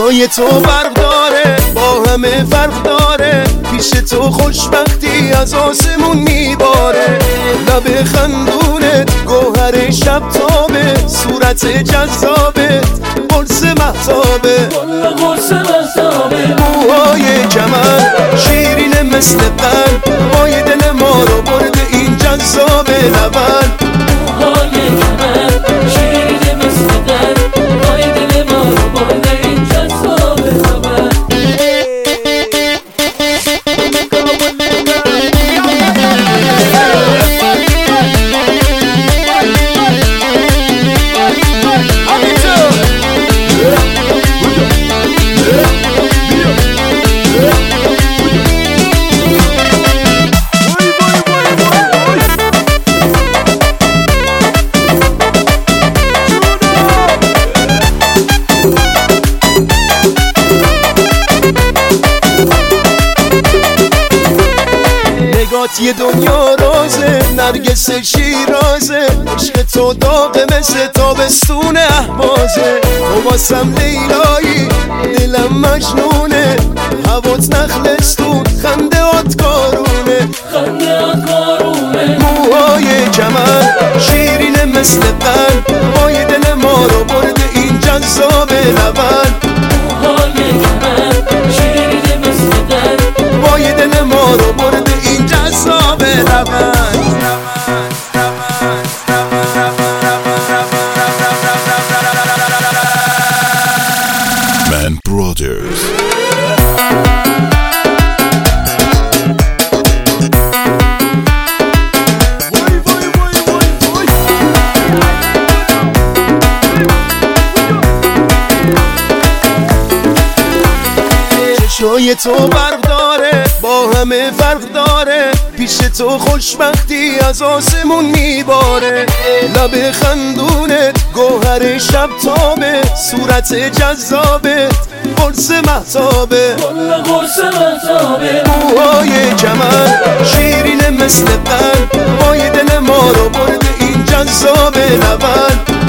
چشای تو برق داره، با همه فرق داره، پیش تو خوشبختی از آسمون میباره. لب خندونت گوهر شب تابه، صورت جذابت قرص مهتابه، موهای کمر شیرین مثل قلب، پای دل ما رو برده این جذاب لبن. موهای کمر شیرین مثل قلب، پای دل ما رو برده این جذاب لبن. یه دنیا رازه، نرگس شیرازه، عشق تو داغه مثل تابستون اهوازه. تو واسم لیلایی دلم مجنونه، هوات نخلستون خنده آت کارونه، موهای کمر شیرین مثل قلب، پای دل ما رو برده این جذاب لبن. موهای کمر شیرین مثل قلب، پای دل ما رو برده این جذاب لبن. Man Brothers. چشای تو برق داره، با همه فرق داره، پیش تو خوشبختی از آسمون میباره. لب خندونت گوهر شب تابه، صورت جذابت قرص مهتابه، موهای کمر شیرین مثل قلب، پای دل ما رو برده این جذاب لبن.